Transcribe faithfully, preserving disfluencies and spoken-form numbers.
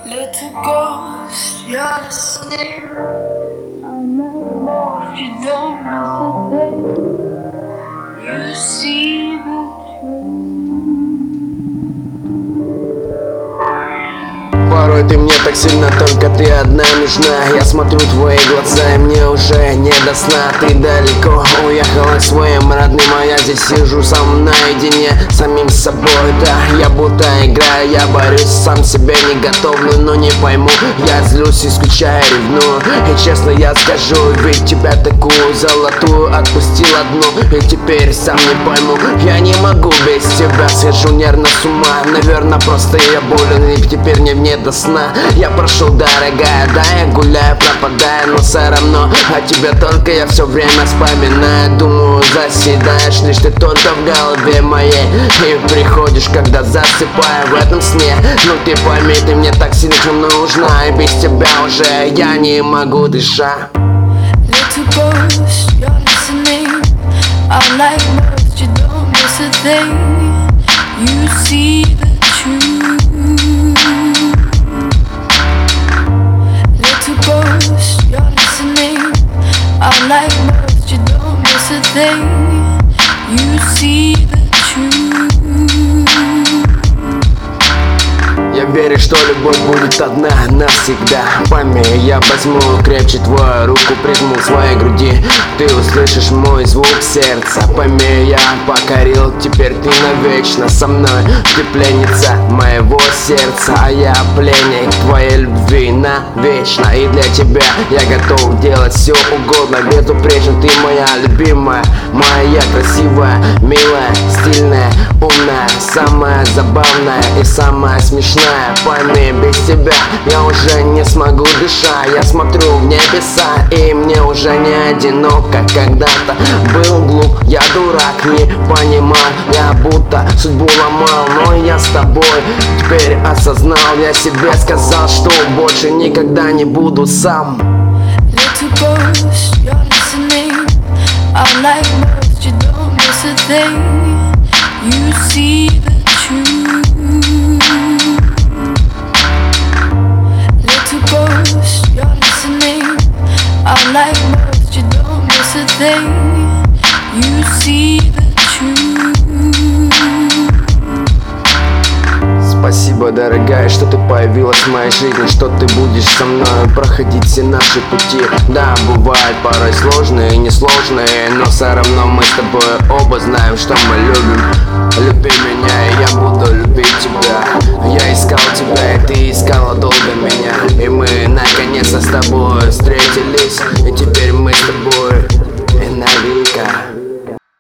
Little ghost, you're listening. I know if you don't miss a thing. You see the Порой ты мне так сильно, только ты одна нужна. Я смотрю твои глаза, и мне уже не до сна. Ты далеко уехала к своим родным, а я здесь сижу сам наедине, самим собой. Да, я будто играю, я борюсь, сам себя не готовлю, но не пойму. Я злюсь и скучаю, ревную. И честно я скажу, ведь тебя такую золотую отпустил одну, и теперь сам не пойму. Я не могу без тебя, схожу нервно с ума. Наверное, просто я болен, и теперь не мне до сна. Я прошел, дорогая, да, я гуляю, пропадаю, но все равно о тебе только я все время вспоминаю. Думаю, заседаешь лишь ты только в голове моей, и приходишь, когда засыпаю в этом сне. Ну ты пойми, ты мне так сильно нужна, и без тебя уже я не могу дышать. Little ghost, you're listening. I'm like most, you don't miss a thing. You see the truth. Little ghost, you're listening. I'm like most, you don't miss a thing. You see the truth. Я верю, что любовь будет одна навсегда. Пойми, я возьму крепче твою руку, прижму к своей груди. Ты услышишь мой звук сердца. Пойми, я покорил, теперь ты навечно со мной. Ты пленница моего сердца, а я пленник твоей любви навечно. И для тебя я готов делать все угодно. Безупречно ты моя любимая, моя красивая, милая, стильная, умная, самая забавная и самая смешная. Пойми, без тебя я уже не смогу дышать. Я смотрю в небеса, и мне уже не одиноко. Когда-то был глуп, я дурак, не понимал. Я будто судьбу ломал, но я с тобой теперь осознал. Я себе сказал, что больше никогда не буду сам. Little ghost, you're listening. I'm like most, you don't miss a thing. You see the truth. Little ghost, you're listening. I'm like most, you don't miss a thing. You see the truth. Спасибо, дорогая, что ты появилась в моей жизни, что ты будешь со мной проходить все наши пути. Да, бывают порой сложные и несложные, но все равно мы с тобой оба знаем, что мы любим. Люби меня, и я буду любить тебя. Я искал тебя, и ты искала долго меня, и мы наконец-то с тобой встретились, и теперь мы с тобой